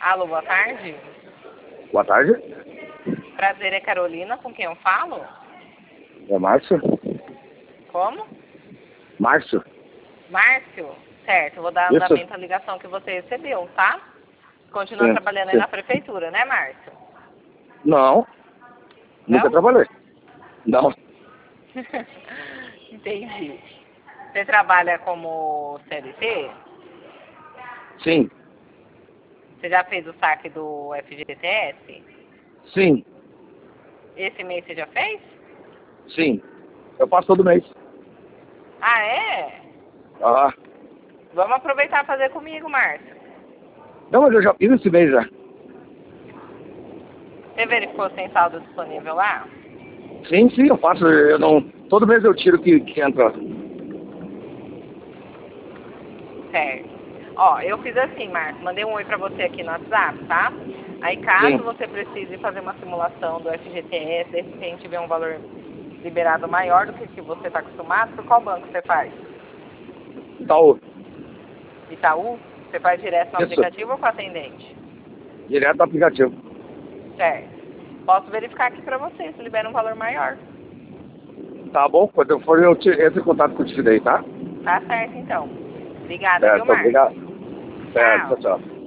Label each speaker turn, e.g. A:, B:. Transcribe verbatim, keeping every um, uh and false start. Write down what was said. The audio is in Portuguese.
A: Alô, boa tarde.
B: Boa tarde.
A: Prazer, é Carolina, com quem eu falo?
B: É Márcio?
A: Como?
B: Márcio?
A: Márcio? Certo, vou dar
B: Isso.
A: andamento à ligação que você recebeu, tá? Continua
B: Sim,
A: trabalhando aí
B: sim.
A: na prefeitura, né, Márcio?
B: Não, nunca
A: Não?
B: trabalhei. Não,
A: Entendi. Você trabalha como C L T?
B: sim,
A: Você já fez o saque do F G T S?
B: sim,
A: Esse mês você já fez?
B: sim. Eu faço todo mês.
A: Ah, é?
B: Ah,
A: Vamos aproveitar e fazer comigo, Márcio.
B: não, mas eu já fiz esse mês já.
A: Você verificou sem saldo disponível lá?
B: Sim, sim, eu faço. Eu não, todo mês eu tiro que, que entra.
A: Certo. Ó, eu fiz assim, Márcio, mandei um oi pra você aqui no WhatsApp, tá? Aí caso
B: Sim.
A: você precise fazer uma simulação do F G T S, de repente tiver um valor liberado maior do que o que você está acostumado, por qual banco você faz?
B: Itaú.
A: Itaú? Você faz direto no
B: Isso.
A: aplicativo ou com atendente?
B: Direto do aplicativo.
A: Certo. Posso verificar aqui pra você se libera um valor maior.
B: Tá bom? Quando eu for, eu te, entro em contato contigo daí, tá?
A: Tá certo, então. Obrigada, viu,
B: Certo,
A: Márcio?
B: obrigado. Certo,
A: Tchau.
B: tchau, tchau.